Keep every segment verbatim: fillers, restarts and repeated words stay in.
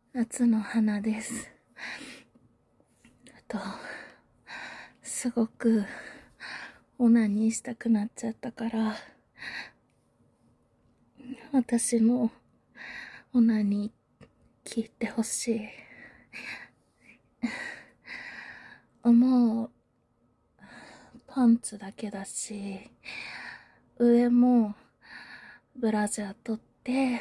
夏の花です。あと、すごくオナニーしたくなっちゃったから、私のオナニー聞いてほしい。もう、パンツだけだし、上もブラジャー取って、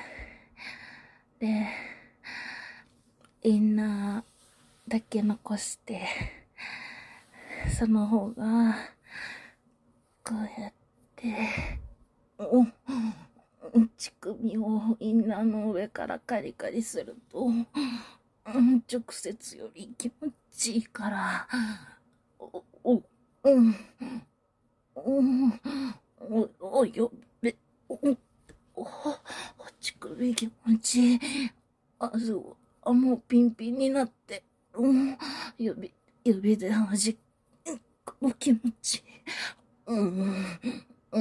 で、インナーだけ残して、その方が、こうやって、お乳首をインナーの上からカリカリすると、うん、直接より気持ちいいから、お、お、うん、うん、お、お、よべ、お、お、乳首気持ちいい。あ、そう、あ、もうピンピンになって、うん、指、指で弾く気持ちいい。うん、うん、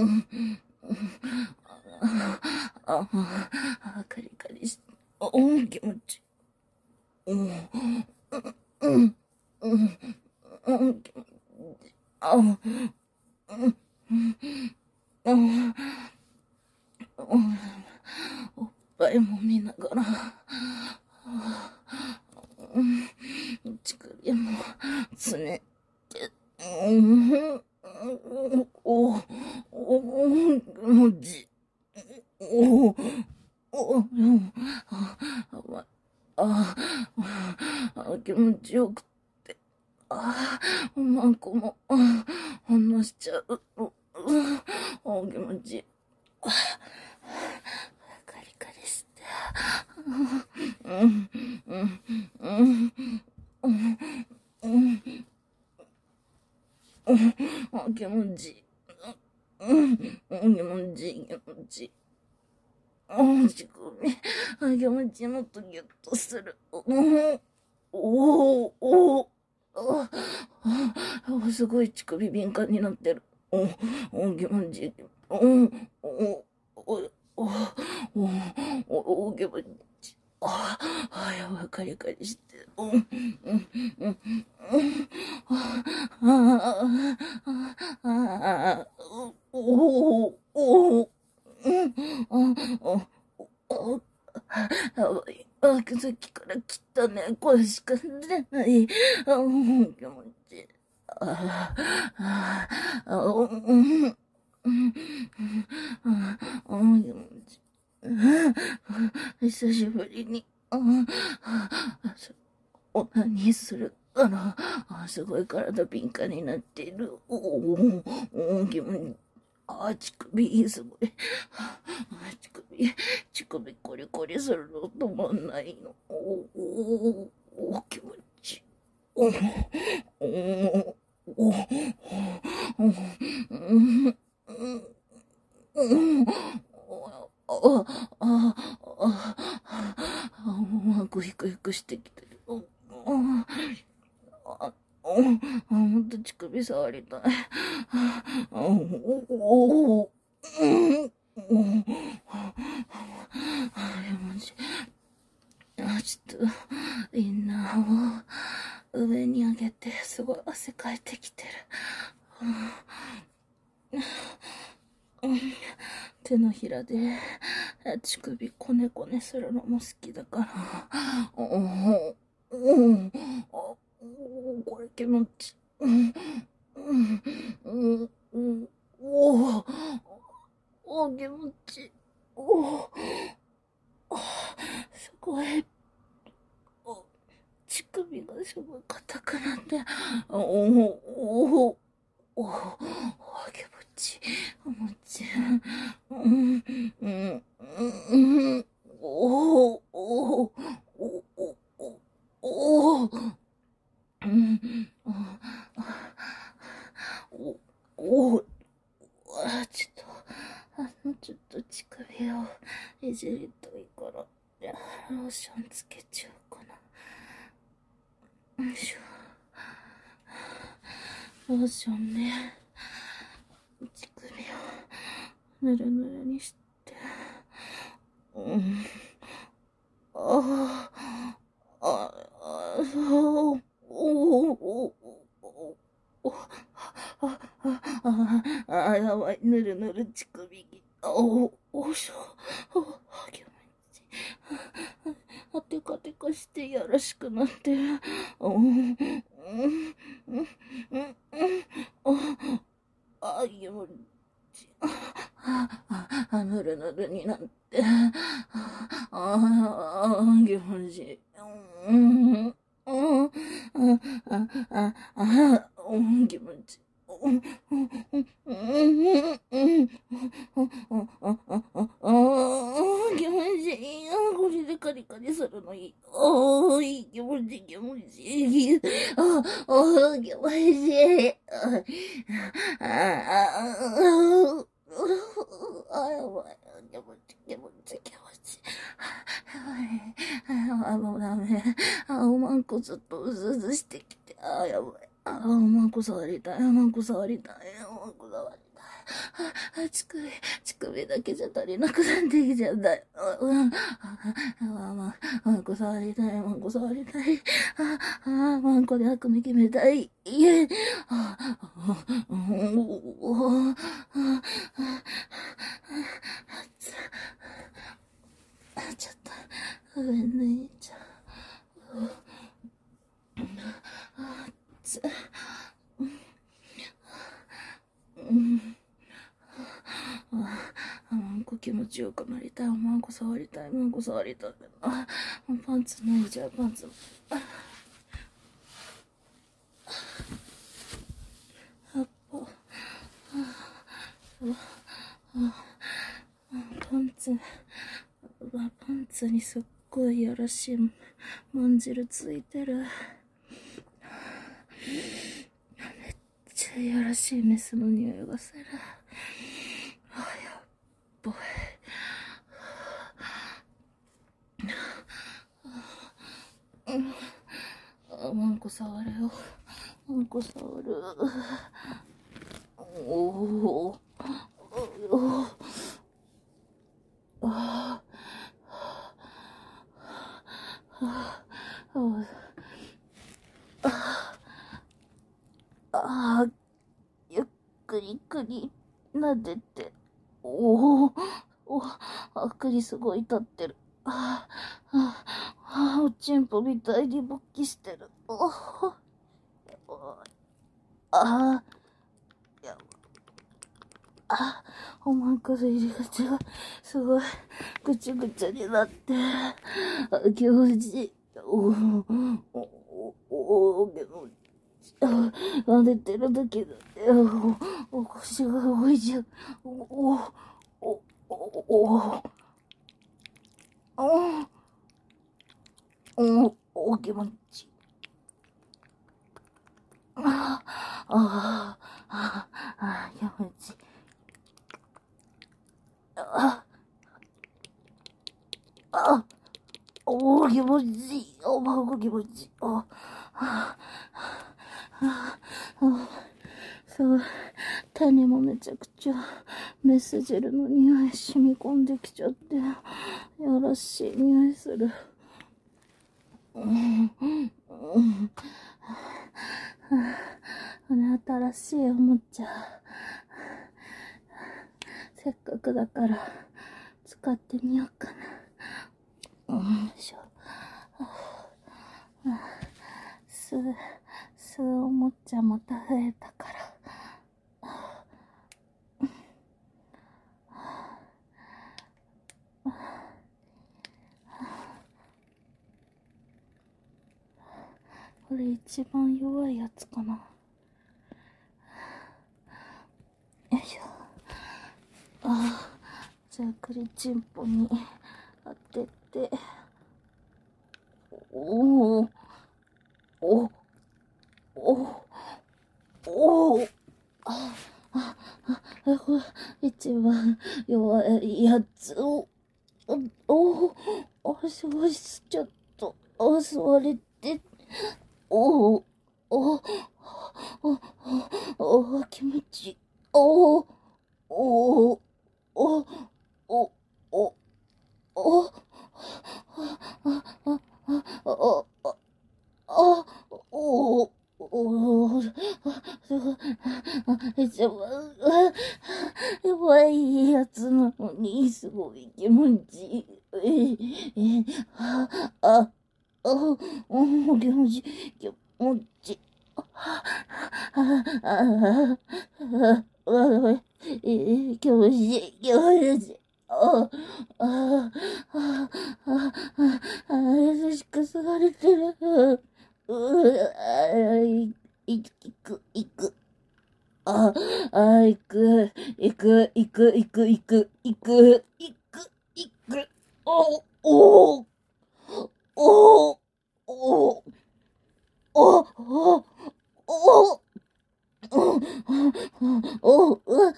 ああ、カリカリして、うん、気持ちいい。うん、うん、うん、うん、気持ちいい。あ、うん、うん、うん、おっぱいも見ながら、うん、乳首もつねって、うん、お、お、お、気持ちいい。お、お、あ、あ、あ、気持ちよくて、あ、マンコも、反応しちゃう。あ、気持ちいい。カリカリして、うん、うん、うん、うん、うん、うん、あ、気持ちいい。うん、うん、気持ちいい、気持ちいい。うん、乳首、あ、気持ちいい、もっとギュッとする。うん、おお、おお、あ、あ、すごい乳首敏感になってる。おお、気持ちいい。うん、おお、おお、おお、気持ちいい。ああ、やばい、カリカリしてる。うん、うん、うん、うん、ああ、ああ、あ、おお、おお、うん、あ、あ、やばい。あ、さっきから汚ね声しか出ない。あ、うん、気持ちいい。ああ、あ、うん、うん、うん、うん、うん、気持ちいい。久しぶりに、うん、オナニーするから、あ、すごい体敏感になっている。おお、おお、気持ちいい。あ、乳首、すごい。あ、乳首、乳首コリコリするの止まんないの。おお、お、気持ちいい。おお、おお、おお、あ、あ、あ、あ、グヒグヒグしてきてる。あ、あ、もっと乳首触りたい。おお、お、うん、あ、ちょっと、インナーを上に上げて、すごい汗かいてきてる。手のひらで乳首こねこねするのも好きだから。うん、うん、あ、これ気持ちいい。うん、うん、うん、うん、おお、お、気持ちいい。お、すごい。お、乳首がすごい硬くなって、おお、おお、おお、気持ちいい。気持ちいい。うん、うん、うん、おお、おお、おお、おお、うん、おお、あ、ちょっと、あの、ちょっと乳首をいじりたいから、ローションつけちゃうかな。よいしょ。ローションで、乳首をぬるぬるにして、うん。ああ、 そう、おお、おお、あ、あ、あ、あ、やばい、ぬるぬる乳首に、おお、しょ、あ、気持ちいい。あ、てかてかしてやらしくなってる。うん、うん、うん、うん、うん、あ、あ、気持ちいい。あ、あ、ぬるぬるになって、ああ、気持ちいい。うん、うん、あ、あ、あ、うん、気持ちいい。うん、うん、うん、うん、うん、あ、あ、あ、あ、気持ちいい。これでカリカリするのいい。おー、いい気持ちいい、気持ちいい。あ、おー、気持ちいい。あ、あ、あ、あ、やばい。気持ちいい、気持ちいい、気持ちいい。あ、あ、もうダメ。あ、おまんこずっとうずうずしてきて。あ、やばい。あ、おまんこ触りたい。おまんこ触りたい。おまんこ触りたい。あ、あ、乳首、乳首だけじゃ足りなくなってきちゃった。あ、うん。あ、あ、まあ、まんこ触りたい。まんこ触りたい。あ、あ、まんこで悪夢決めたい。いえ。あ、あ、うん、お、あ、あ、あ、ちょっと、上抜いちゃう。あ、つ、うん。あ、あ、まんこ気持ちよくなりたい。まんこ触りたい。まんこ触りたい。あ、パンツ脱いじゃう。パンツ。あ、やっぱ、パンツ、パンツにすっごいやらしいまんじるついてる。めっちゃやらしいメスの匂いがする。あ、やっばい。あ、ワンコ触るよ。ワンコ触る。おお。おお。ああ。ああ。ゆっくりくり撫でて。おお。お、あくりすごい立ってる。ああ。ああ。おちんぽみたいに勃起してる。おお。ああ。やあ、おまんこの入り口がすごいぐちゃぐちゃになって、あ、気持ちいい。おお、おお、お、気持ちいい。あ、寝てる時だって、お、お腰が動いちゃう。おお、お、お、お、お、お、お、気持ちいい。ああ、ああ、気持ちいい。ああ、おお、気持ちいい。おまんこ気持ちいい。お、はあ、はあ、すごい。手にもめちゃくちゃメス汁の匂い染み込んできちゃって、やらしい匂いする。うん、うん、新しいおもちゃ。せっかくだから使ってみようかな。うん、よいしょ。す、すおもちゃまた増えたから。これ一番弱いやつかな。よいしょ。ああ、じゃあくりちんぽに当てて。おお、お、お、お、あ、あ、あ、これ一番弱いやつを、お、お、すごい、ちょっと、お、座れて、おお、お、お、お、気持ちいい。お、お、お、お、お、お、お、あ、あ、あ、あ、あ、 ちゃやばいやつなのに、すごい気持ちいい。え、え、あ、あ、あ、うん、気持ちいい、気持ちいい。あ、あ、あ、あ、あ、え、気持ちいい、気持ちいい。あ、あ、あ、あ、あ、優しくすがれてる。う、あ、い、いく、いく。あ、あ、行く、行く、行く、行く、行く、行く、行く、行く、お、お、お、お、お、お、お、お、お、う、う、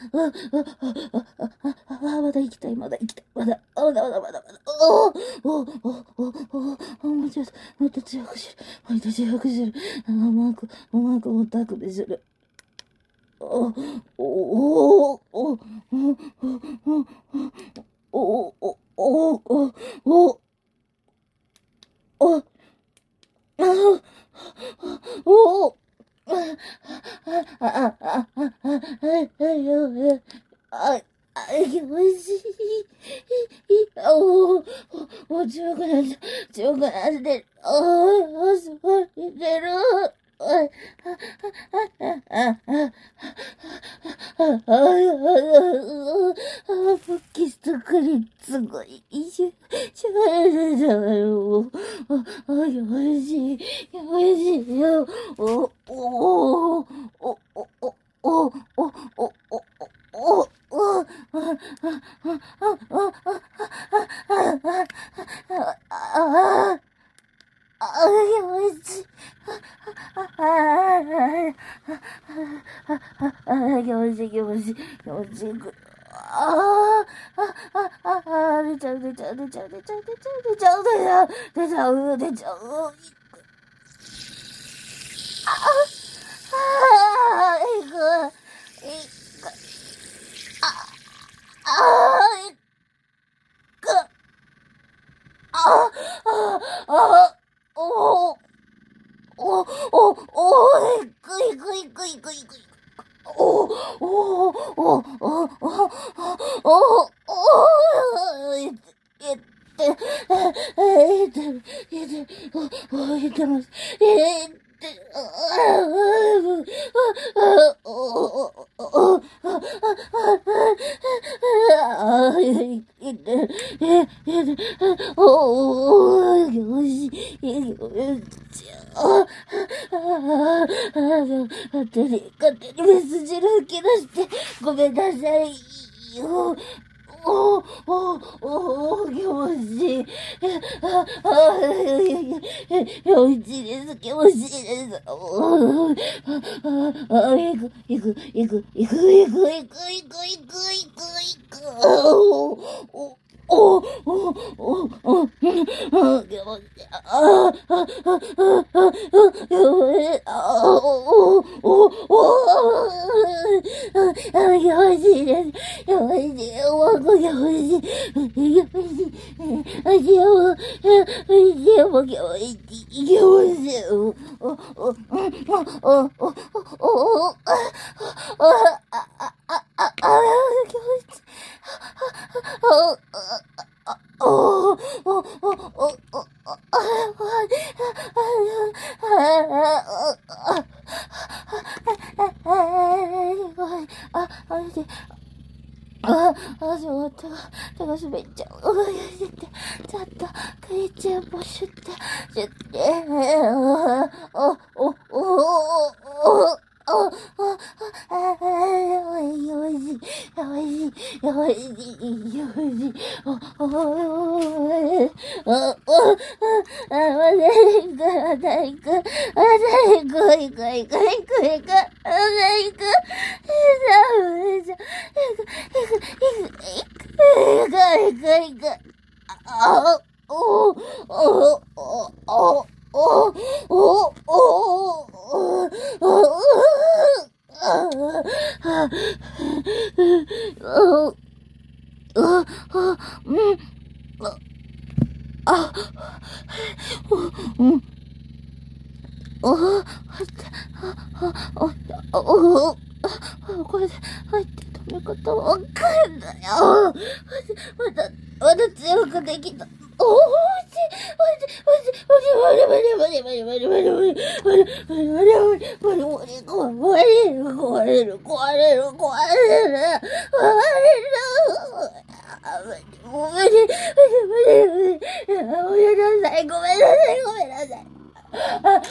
あ、まだ行きたい、まだ行きたい、まだ、まだ、まだ、まだ、まだ、お、お、お、お、お、もうちょっと、もっと強くしろ、もっと強くしろ、うまく、うまくもったくでする。お、お、お、お、お、お、お、お、お、お、お、あ、お、あ、あ、あ、あ、あ、あ、あ、あ、気持ちいい。おお、お、強くなった、強くなってる。おお、すごい、出る。あ、あ、あ、あ、あ、あ、あ、あ、復帰したくり、すごい、しゅ、しゅがれたよ。あ、あ、よしい、よしいよ。お、お、お、お、お、お、お、お、お、お、お、お、あ、あ、あ、あ、あ、あ、あ、よし。あ、あ、あ、よし、よし、よし、ああ、あ、あ、出ちゃう、出ちゃう、出ちゃう、出ちゃう、出ちゃう、出ちゃう、出ちゃう、出ちゃう、あ、あ、いく、いく、あ、あ、いく、あ、あ、あ、お、お、お、お、いく、いく、いく、いく、いく。おおおおおおおおいってえってえってえっておいてますえってああおおおああいってええおおよしよしああ勝手に、勝手にメス汁吹き出して、ごめんなさいよ。おお、おお、お気持ちいい。あ、あ、気持ちいいです、気持ちいいです。おあ、あ、行く、行く、行く、行く、行く、行く、行く、行く、行く、行く、おお、おお、おお、おお、気持ちいい。ああ、あ、あ、あ、あ、あ、おお、おお、あ、気持ちいいです。気持ちいい。おわこ気持ちいい。気持ちいい。あ、気持ちいい。もう気持ちいい。気持ちいい。お、お、お、お、お、お、お、お、あ、あ、あ、あ、あ、あ、気持ちいい。お、お、お、お、お、お、お、あ、あれで、あ、あ、しまった。手が滑っちゃう。ちょっと、クリちゃんもシュッて、シュッて、あ、お、お、お、お、お、あ、あ、あ、おいしい、おいしい、おいしい、おいしい、おいしい、お、お、お、お、お、あ、まだ行く、まだ行く、まだ行く、行く、行く、行く、行く、まだ行く、行く、行く、行く、行く、行く、行く、あ、お、お、お、お、お、お、お、お、 これで入って止め方わかるんだよ。まだ、まだ強くできた。おー、待って、待って、待って、待って、待って、待って、待って、待って、待って、待って、待って、待って、待って、待って、壊れる、壊れる、壊れる、壊れる、壊れる。ごめんね、ごめんね、ごめんね、ごめんなさい、ごめんなさい、ごめんなさい。あ、あ、あ、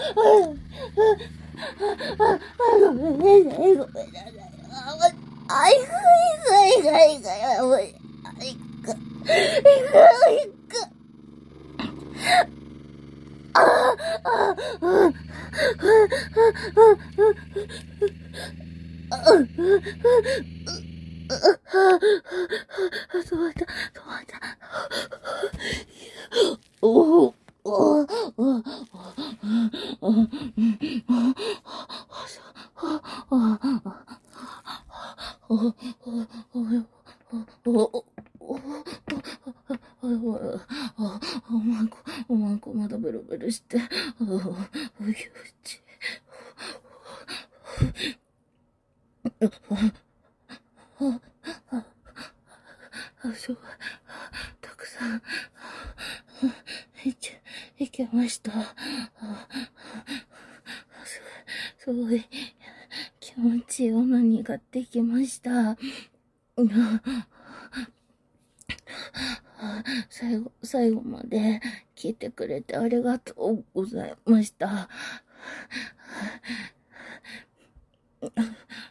あ、あ、ごめんなさい、ごめんなさい。あ、いく、いく、いく、いく、いく、いく、いく。ああ、ああ、止まった、止まった。おお、おお、おお前こまだベロベロして、およち。たくさんいけ、いけました。すごい、すごい気持ちいいものにがってきました。最後、最後まで聞いてくれてありがとうございました。